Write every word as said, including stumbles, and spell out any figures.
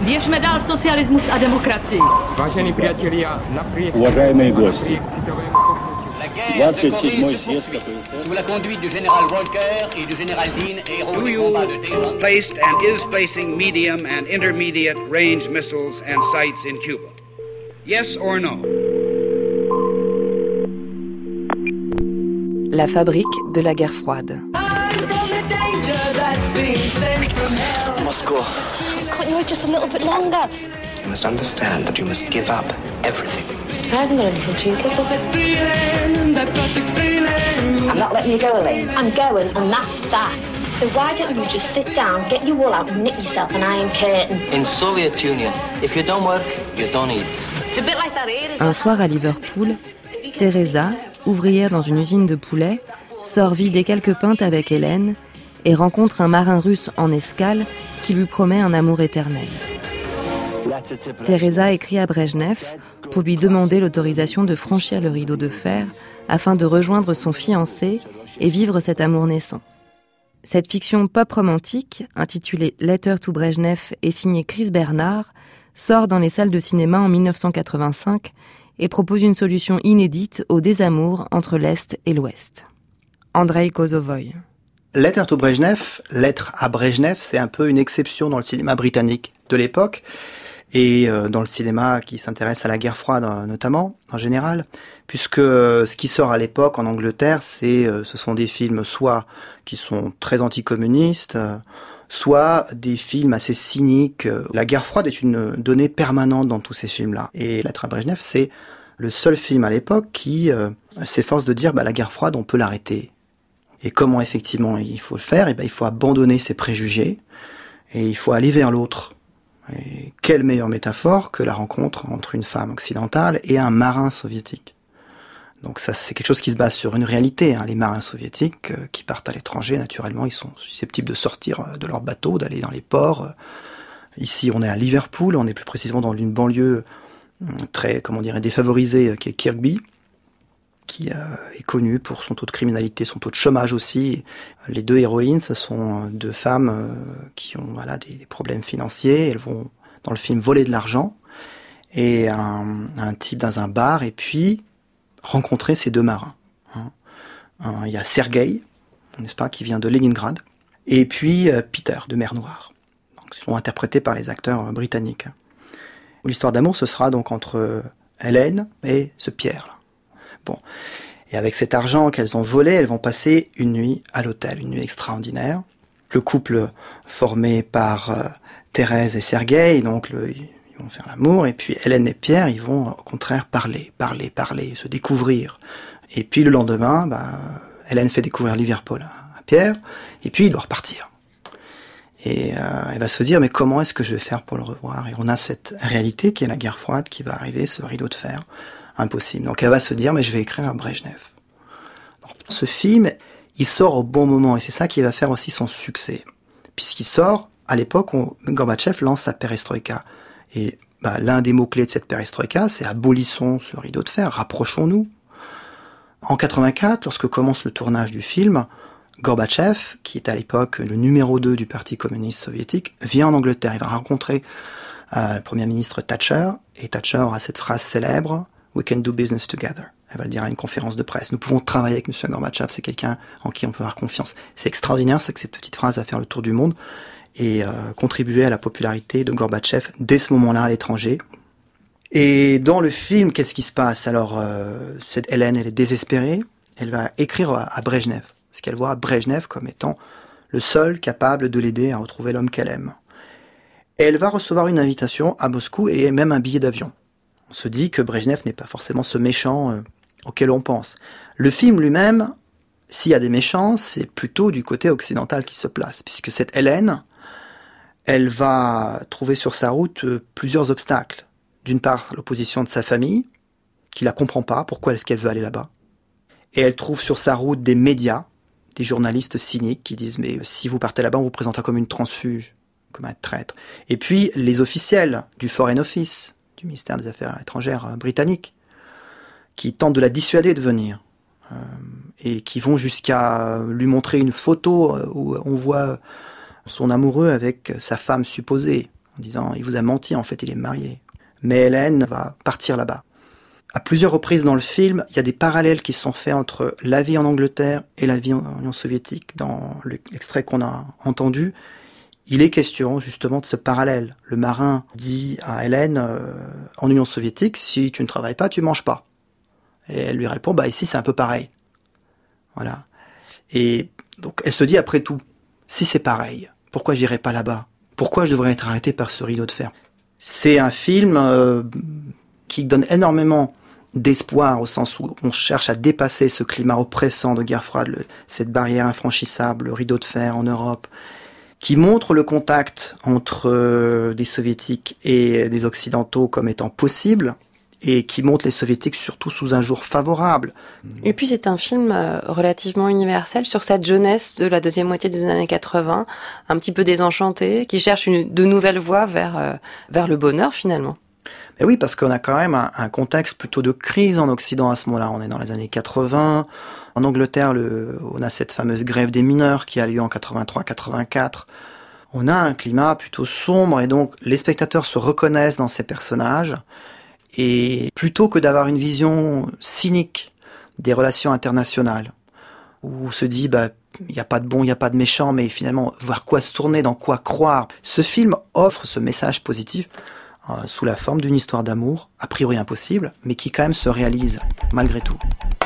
Běžme dál socialismus a demokracii. Vážení priatelia, napriek Уважаемые гости, двадцать седьмой съезд ка пэ эс эс sous la conduite du général Volcker et du général Dean, héros Do du you combat de Tejon. placed and is placing medium and intermediate range missiles and sights in Cuba? Yes or no? La fabrique de la guerre froide. Moscow. Can't you wait just a little bit longer? You must understand that you must give up everything. I haven't got anything to give up. I'm not letting you go, Elaine. I'm going, and that's that. So why don't you just sit down, get your wool out, and knit yourself an iron curtain? In Soviet Union, if you don't work, you don't eat. It's a bit like that here, isn't Un it? soir à Liverpool, Teresa, ouvrière dans une usine de poulets, sort vider quelques pintes avec Hélène et rencontre un marin russe en escale qui lui promet un amour éternel. Teresa écrit à Brejnev pour lui demander l'autorisation de franchir le rideau de fer afin de rejoindre son fiancé et vivre cet amour naissant. Cette fiction pop romantique, intitulée Letter to Brejnev et signée Chris Bernard, sort dans les salles de cinéma en dix-neuf cent quatre-vingt-cinq et propose une solution inédite au désamour entre l'Est et l'Ouest. Andrei Kozovoy. Letter to Brejnev, lettre à Brejnev, c'est un peu une exception dans le cinéma britannique de l'époque et euh, dans le cinéma qui s'intéresse à la guerre froide euh, notamment, en général, puisque euh, ce qui sort à l'époque en Angleterre, c'est, euh, ce sont des films soit qui sont très anticommunistes, euh, soit des films assez cyniques. La guerre froide est une donnée permanente dans tous ces films-là. Et Lettre à Brejnev, c'est le seul film à l'époque qui euh, s'efforce de dire bah, la guerre froide, on peut l'arrêter. Et comment effectivement il faut le faire? Et ben, il faut abandonner ses préjugés et il faut aller vers l'autre. Et quelle meilleure métaphore que la rencontre entre une femme occidentale et un marin soviétique. Donc ça, c'est quelque chose qui se base sur une réalité. Hein. Les marins soviétiques euh, qui partent à l'étranger, naturellement, ils sont susceptibles de sortir euh, de leur bateau, d'aller dans les ports. Ici, on est à Liverpool, on est plus précisément dans une banlieue euh, très, comment dirais, défavorisée, euh, qui est Kirkby, qui euh, est connue pour son taux de criminalité, son taux de chômage aussi. Les deux héroïnes, ce sont deux femmes euh, qui ont voilà, des, des problèmes financiers. Elles vont, dans le film, voler de l'argent. Et un, un type dans un bar, et puis rencontrer ces deux marins. Hein. Un, il y a Sergueï, n'est-ce pas, qui vient de Leningrad, et puis euh, Peter, de Mer Noire. Donc, ils sont interprétés par les acteurs euh, britanniques. L'histoire d'amour, ce sera donc entre Hélène et ce Pierre-là. Bon. Et avec cet argent qu'elles ont volé, elles vont passer une nuit à l'hôtel, une nuit extraordinaire. Le couple formé par euh, Thérèse et Sergueï, donc le, ils vont faire l'amour, et puis Hélène et Pierre, ils vont au contraire parler, parler, parler, se découvrir. Et puis le lendemain, bah, Hélène fait découvrir Liverpool à Pierre, et puis il doit repartir. Et euh, elle va se dire, mais comment est-ce que je vais faire pour le revoir? Et on a cette réalité qui est la guerre froide qui va arriver, ce rideau de fer. Impossible. Donc elle va se dire, mais je vais écrire à Brejnev. Donc, ce film, il sort au bon moment, et c'est ça qui va faire aussi son succès. Puisqu'il sort à l'époque où Gorbatchev lance sa perestroïka. Et bah, l'un des mots-clés de cette perestroïka, c'est abolissons ce rideau de fer, rapprochons-nous. En quatre-vingt-quatre, lorsque commence le tournage du film, Gorbatchev, qui est à l'époque le numéro deux du Parti communiste soviétique, vient en Angleterre. Il va rencontrer euh, le Premier ministre Thatcher, et Thatcher aura cette phrase célèbre, « We can do business together ». Elle va le dire à une conférence de presse. Nous pouvons travailler avec M. Gorbatchev, c'est quelqu'un en qui on peut avoir confiance. C'est extraordinaire, c'est que cette petite phrase va faire le tour du monde et euh, contribuer à la popularité de Gorbatchev dès ce moment-là à l'étranger. Et dans le film, qu'est-ce qui se passe? Alors, euh, cette Hélène, elle est désespérée. Elle va écrire à, à Brejnev, parce qu'elle voit Brejnev comme étant le seul capable de l'aider à retrouver l'homme qu'elle aime. Et elle va recevoir une invitation à Moscou et même un billet d'avion. On se dit que Brejnev n'est pas forcément ce méchant euh, auquel on pense. Le film lui-même, s'il y a des méchants, c'est plutôt du côté occidental qui se place, puisque cette Hélène, elle va trouver sur sa route euh, plusieurs obstacles. D'une part, l'opposition de sa famille, qui la comprend pas, pourquoi est-ce qu'elle veut aller là-bas. Et elle trouve sur sa route des médias, des journalistes cyniques qui disent « mais si vous partez là-bas, on vous présentera comme une transfuge, comme un traître ». Et puis les officiels du Foreign Office, du ministère des Affaires étrangères euh, britannique, qui tentent de la dissuader de venir, euh, et qui vont jusqu'à lui montrer une photo euh, où on voit son amoureux avec sa femme supposée. en disant il vous a menti, en fait il est marié. Mais Hélène va partir là-bas. À plusieurs reprises dans le film, il y a des parallèles qui sont faits entre la vie en Angleterre et la vie en Union soviétique. Dans l'extrait qu'on a entendu, il est question justement de ce parallèle. Le marin dit à Hélène, euh, en Union soviétique, si tu ne travailles pas, tu manges pas. Et elle lui répond, bah ici c'est un peu pareil. Voilà. Et donc elle se dit après tout, si c'est pareil, pourquoi j'irai pas là-bas ? Pourquoi je devrais être arrêté par ce rideau de fer ? C'est un film euh, qui donne énormément d'espoir, au sens où on cherche à dépasser ce climat oppressant de guerre froide, le, cette barrière infranchissable, le rideau de fer en Europe, qui montre le contact entre euh, des soviétiques et des occidentaux comme étant possible, et qui montre les soviétiques surtout sous un jour favorable. Et puis c'est un film euh, relativement universel sur cette jeunesse de la deuxième moitié des années quatre-vingts, un petit peu désenchantée, qui cherche une, de nouvelles voies vers, euh, vers le bonheur finalement. Mais oui, parce qu'on a quand même un, un contexte plutôt de crise en Occident à ce moment-là. On est dans les années quatre-vingts. En Angleterre, le, on a cette fameuse grève des mineurs qui a lieu en quatre-vingt-trois quatre-vingt-quatre. On a un climat plutôt sombre et donc les spectateurs se reconnaissent dans ces personnages. Et plutôt que d'avoir une vision cynique des relations internationales, où on se dit, bah, il n'y a pas de bon, il n'y a pas de méchant, mais finalement, voir quoi se tourner, dans quoi croire. Ce film offre ce message positif euh, sous la forme d'une histoire d'amour, a priori impossible, mais qui quand même se réalise, malgré tout.